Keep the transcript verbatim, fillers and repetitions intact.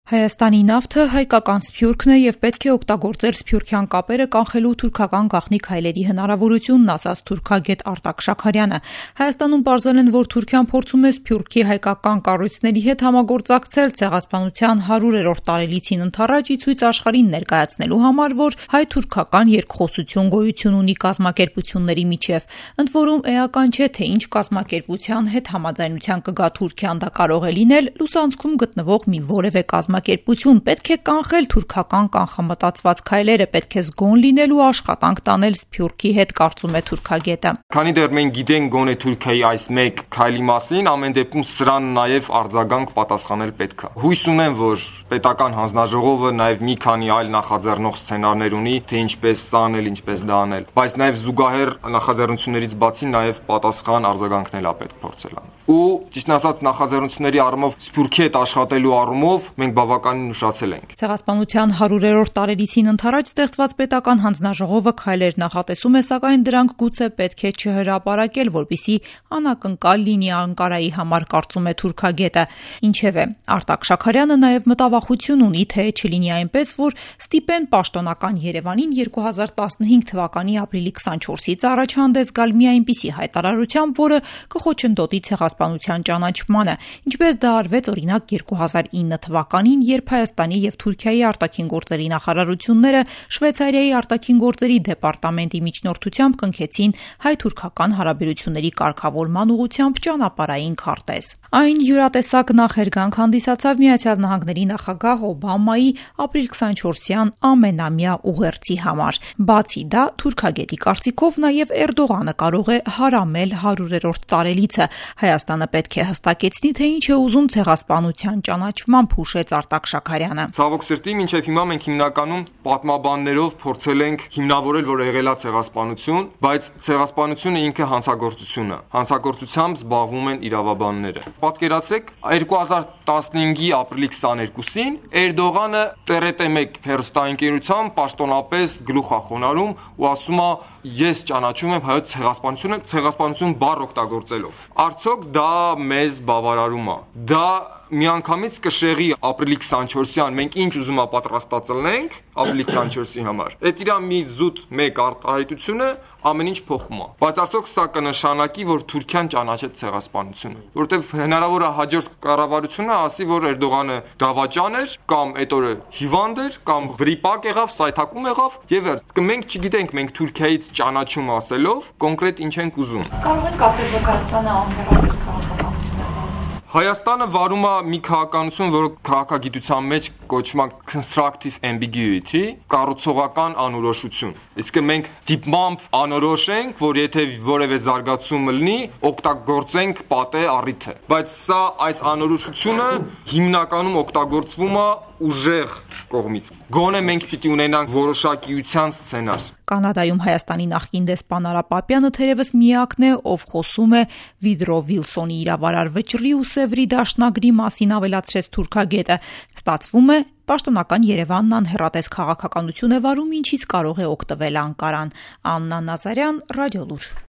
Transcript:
Հայաստանի նավթը հայկական սփյուռքն է եւ պետք է օգտագործել սփյուռքյան կապերը կանխելու թուրքական գաղտնիք հայլերի հնարավորությունն, ասաց թուրքագետ Արտակ Շաքարյանը։ Հայաստանում պարզել են, որ Թուրքիան փորձում է սփյուռքի հայկական կառույցների հետ համագործակցել ցեղասպանության հարյուրերորդ տարելիցին ընթառաջ ի ցույց աշխարհին ներկայացնելու համար, որ հայ-թուրքական երկխոսություն գոյություն ունի կազմակերպությունների միջև։ Ընդ որում էական չէ, թե ինչ կազմակերպության հետ համաձայնության կգա Թուրքիան, դա կարող է լինել լուսանցքում գտնվող մի որևէ կազմակերպություն, պետք է կանխել թուրքական կանխամտածված քայլերը, պետք է զգոն լինել ու աշխատանք տանել սփյուռքի հետ, կարծում է թուրքագետը։ Քանի դեռ մենք գիտենք գոնե Թուրքիայի այս մեկ քայլի մասին, ամեն դեպքում սրան նաև արձագանք պատասխանել պետք է։ Հույս ունեմ, որ պետական հանձնաժողովը նաև մի քանի այլ նախաձեռնող սցենարներ ունի, թե ինչպես սա անել, ինչպես դա անել, բայց նաև զուգահեռ նախաձեռնություններից բացի նաև պատասխան արձագանքնել է պետք փորձել անել։ Ու ճիշտն ասած նախաձեռնությունների առումով սփյուռքի հետ աշխատելու առումով մենք բավականին ուշացել ենք։ Ցեղասպանության հարյուրերորդ տարելիցին ընթառաջ ստեղծված պետական հանձնաժողովը քայլեր նախատեսում է, սակայն դրանք գուցե պետք է չհրապարակել, որպեսզի անակնկալ լինի Անկարայի համար, կարծում է թուրքագետը։ Ինչևէ, Արտակ Շաքարյանը նաև մտավախություն ունի, թե չլինի այնպես, որ ստիպեն պաշտոնական Երևանին երկու հազար տասնհինգ թվականի ապրիլի քսանչորսից առաջ հանդես գալ մի այնպիսի հայտարարությամբ, որը կխոչընդոտի ցեղասպանության ճանաչմանը, ինչպես դա արվեց օրինակ երկու հազար ինը թվականին, երբ Հայաստանի եւ Թուրքիայի արտաքին գործերի նախարարությունները Շվեյցարիայի արտաքին գործերի դեպարտամենտի միջնորդությամբ կնքեցին հայ-թուրքական հարաբերությունների կարգավորման ուղղությամբ ճանապարհային քարտեզ։ Այն յուրատեսակ նախերգանք հանդիսացավ Միացյալ Նահանգների նախագահ Օբամայի ապրիլ քսանչորսյան ամենամյա ուղերձի համար։ Բացի դա, թուրքագետի կարծիքով նաև Էրդողանը կարող է հարամել հարյուրերորդ տարելիցը։ Հայաստանը պետք է հստակեցնի, թե ինչ է ուզում ցեղասպանության ճանաչմամբ, հուշեց Արտակ Շաքարյանը։ Ցավոք սրտի, մինչև հիմա մենք հիմնականում պատմաբաններով փորձել ենք հիմնավորել, որ եղել է ցեղասպանություն, բայց ցեղասպանությունը ինքը հանցագործություն է։ Հանցագործությամբ զբաղվում են իրավաբանները։ Պատկերացրեք, երկու հազար տասնհինգի ապրիլի քսաներկուսին Էրդողանը T R T մեկ հեռուստաընկերությամբ պաշտոնապես գլուխ է խոնարհում ու ասում է. ես ճանաչում եմ հայոց ցեղասպանությունը, ցեղասպանություն բառ օգտագործելով։ Արդյոք դա մեզ բավարարում է։ Դա միանգամից կշեղի ապրիլի քսանչորսյան մենք ինչ ուզում ա պատրաստած լնենք ապրիլի քսանչորսի համար։ Այդ իրա մի զուտ մեկ արտահայտությունը ամեն ինչ փոխում է։ Բայց արդյոք սա կնշանակի, որ Թուրքիան ճանաչեց ցեղասպանությունը, որովհետև հնարավոր է հաջորդ կառավարությունը ասի, որ Էրդողանը դավաճան էր կամ այդ օրը հիվանդ էր կամ վրիպակ եղավ, սայթակում եղավ եւ վերջ։ Մենք չգիտենք, մենք Թուրքիայից ճանաչում ասելով կոնկրետ ինչ ենք ուզում։ Կարող ենք ասել, որ Հայաստանը անհերատես քաղաքական Հայաստանը վարում է մի քաղաքականություն, որը քաղաքագիտության մեջ կոչվում է constructive ambiguity, կառուցողական անորոշություն։ Իսկ մենք դիպմամբ անորոշ ենք, որ եթե որևէ զարգացում լինի, օգտագործենք պատե առիթը։ Բայց սա այս անորոշությունը հիմնականում օգտագործվում է ուժեղ կողմից։ Գոնե մենք պիտի ունենանք որոշակիության սցենար։ Կանադայում Հայաստանի նախկին դեսպան Արա Պապյանը թերևս միակն է, ով խոսում է Վիդրո Վիլսոնի իրավարար վճռի ու Սևրի դաշնագրի մասին, ավելացրեց թուրքագետը։ Ստացվում է, պաշտոնական Երևանն անհեռատես քաղաքականություն է վարում, ինչից կարող է օգտվել Անկարան։ Աննա Նազարյան, Ռադիոլուր։